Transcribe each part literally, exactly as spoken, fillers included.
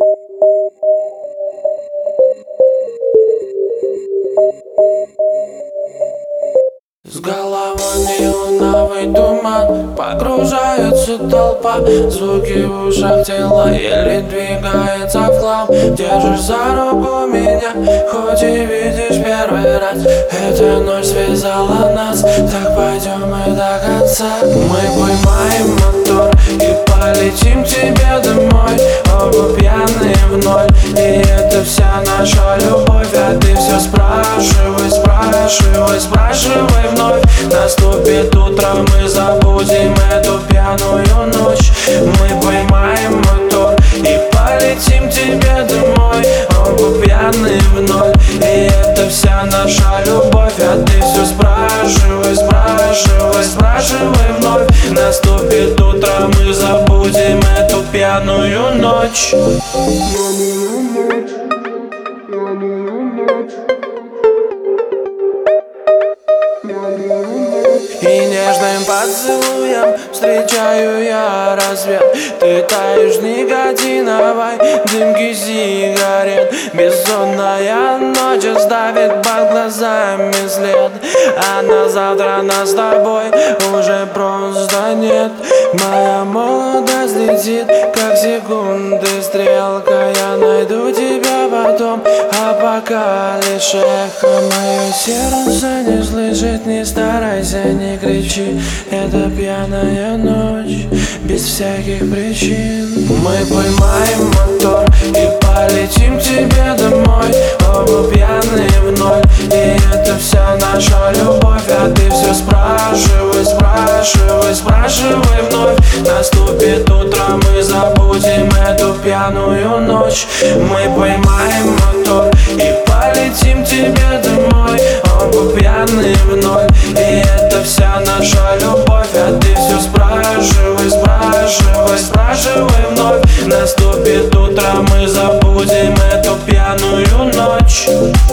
С головой неоновый туман, погружается толпа. Звуки в ушах, тело еле двигается в хлам. Держишь за руку меня, хоть и видишь первый раз. Эта ночь связала нас, так пойдем мы до конца. Мы поймаем мотор и полетим к тебе домой. Оба пьяные в ноль, и это вся наша любовь. А ты все спрашивай, спрашивай, спрашивай вновь. Наступит утро, мы забудем эту пьяную ночь. Мы поймаем мотор и полетим к тебе домой. Оба пьяные в ноль, и это вся наша любовь. А ты все спрашивай, спрашивай, спрашивай вновь. Наступит утро, мы забудем эту пьяную ночь. И нежным поцелуем встречаю я рассвет. Ты таешь в никотиновой дымке сигарет. Бессонная ночь оставит под глазами след. А на завтра нас с тобой уже просто нет. Моя молодость летит, как секунды стрелка. Я найду тебя потом, а пока лишь эхо. Мое сердце не слышит, не старайся, не кричи. Это пьяная ночь, без всяких причин. Мы поймаем мотор и полетим к тебе домой. Оба пьяные в ноль, и это вся наша любовь. А ты все спрашивай, спрашивай, спрашивай вновь. Наступит утро, мы забудем эту пьяную ночь. Мы поймаем мотор и полетим к тебе домой. Оба пьяные в ноль, и это вся наша любовь. А ты все спрашивай, спрашивай, спрашивай вновь. Наступит утро, мы забудем эту пьяную ночь.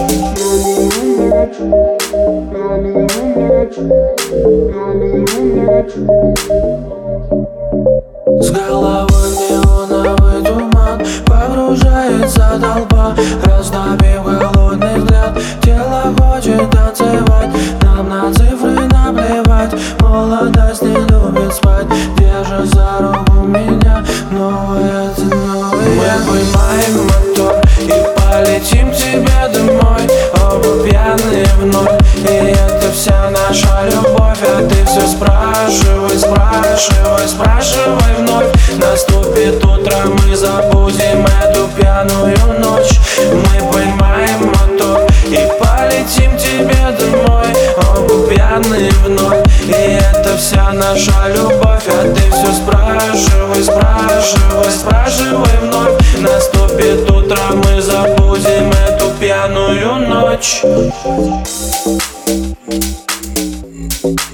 С головой неоновый туман, погружается толпа. Раздавив голодный взгляд, тело хочет танцевать. Нам на цифры наплевать, молодость не любит спать. Держи за руку меня, новое ты новый. Мы поймаем мотор и полетим к тебе домой. Оба пьяные в ноль, и это вся наша любовь. А ты все спрашивай, спрашивай, спрашивай вновь. Наступит утро, мы забудем эту пьяную ночь. Мы поймаем мотор и полетим к тебе домой. Оба пьяные в ноль, и это вся наша любовь. А ты все спрашивай, спрашивай, спрашивай вновь. Наступит утро, мы забудем эту пьяную ночь.